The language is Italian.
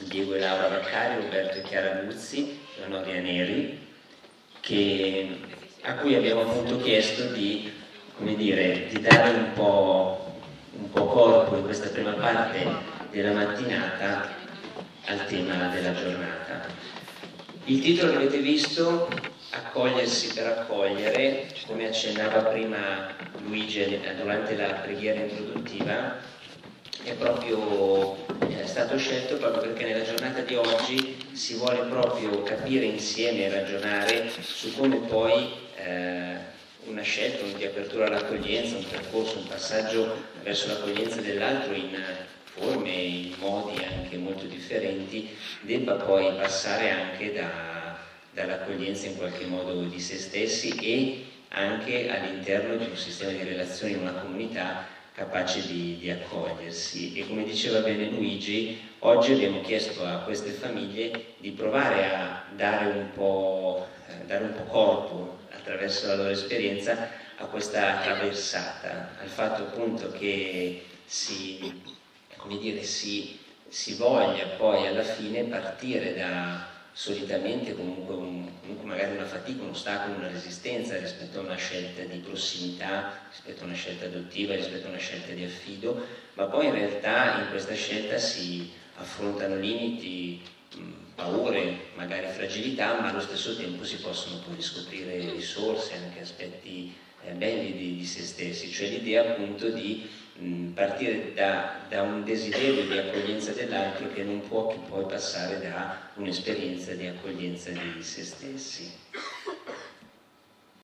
Diego e Laura Vaccari, Roberto e Chiara Luzzi, Noria Neri, a cui abbiamo appunto chiesto di, come dire, di dare un po' corpo in questa prima parte della mattinata al tema della giornata. Il titolo che avete visto, Accogliersi per accogliere, come accennava prima Luigi durante la preghiera introduttiva, è stato scelto proprio perché nella giornata di oggi si vuole proprio capire insieme e ragionare su come poi una scelta di apertura all'accoglienza, un percorso, un passaggio verso l'accoglienza dell'altro in forme e in modi anche molto differenti, debba poi passare anche dall'accoglienza in qualche modo di se stessi e anche all'interno di un sistema di relazioni in una comunità capace di accogliersi. E come diceva bene Luigi, oggi abbiamo chiesto a queste famiglie di provare a dare un po' corpo attraverso la loro esperienza a questa traversata, al fatto appunto che si voglia poi alla fine partire da solitamente comunque magari una fatica, un ostacolo, una resistenza rispetto a una scelta di prossimità, rispetto a una scelta adottiva, rispetto a una scelta di affido, ma poi in realtà in questa scelta si affrontano limiti, paure, magari fragilità, ma allo stesso tempo si possono poi riscoprire risorse, anche aspetti belli di se stessi, cioè l'idea appunto di partire da un desiderio di accoglienza dell'altro che non può che poi passare da un'esperienza di accoglienza di se stessi.